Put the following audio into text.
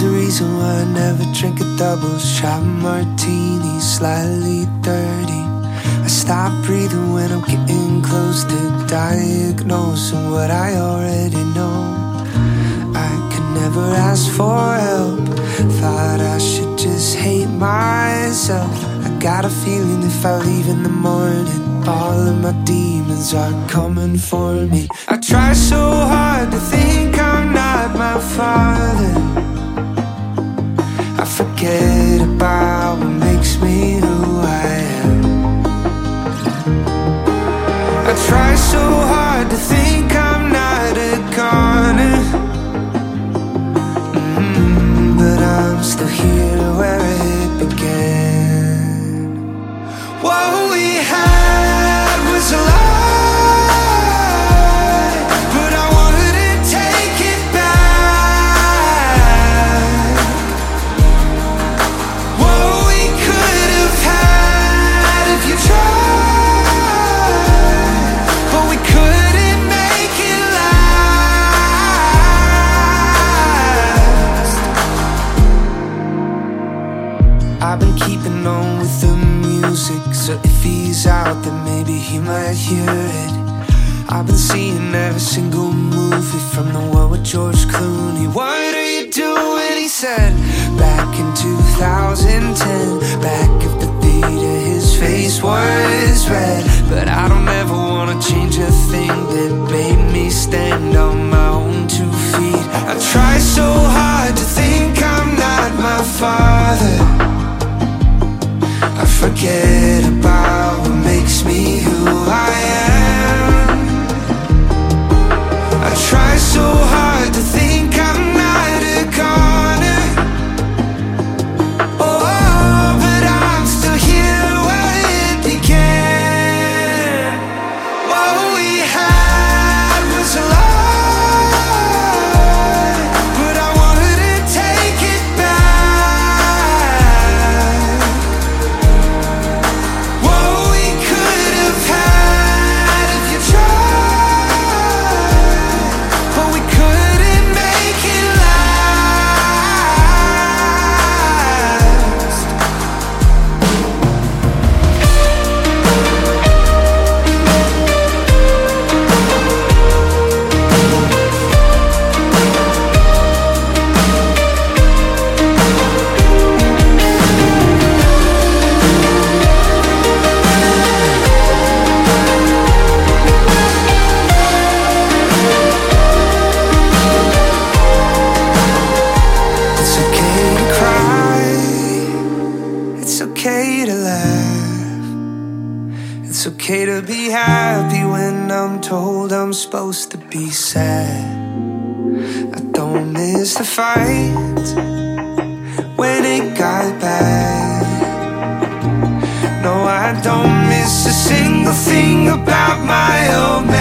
There's a reason why I never drink a double shot martini, slightly dirty. I stop breathing when I'm getting close to diagnosing what I already know. I could never ask for help, thought I should just hate myself. I got a feeling if I leave in the morning, all of my demons are coming for me. I try so hard to think I'm not my father. I forget about what makes me who I am. I try so hard to think I'm not a goner, but I'm still here where it began. What we had was a lie, but I wouldn't take it back. What we could have had if you tried, but we couldn't make it last. I've been keeping on with the music, so if he's out then maybe he might hear it. I've been seeing every single movie from the one with George Clooney. What are you doing? He said back in 2010. Back at the theater his face was red. But I don't ever wanna change a thing that made me stand on my own 2 feet. I try so hard to think I'm not my father. I forget about what makes me who I am. I try so hard to think I'm not a goner. Oh, but I'm still here where it began. What we had was a lie, but I wouldn't take it back. What we could have had if you tried, but we couldn't make it last. It's okay to cry, it's okay to laugh, it's okay to be happy when I'm told I'm supposed to be sad. I don't miss the fight when it got bad. No, I don't miss a single thing about my old man.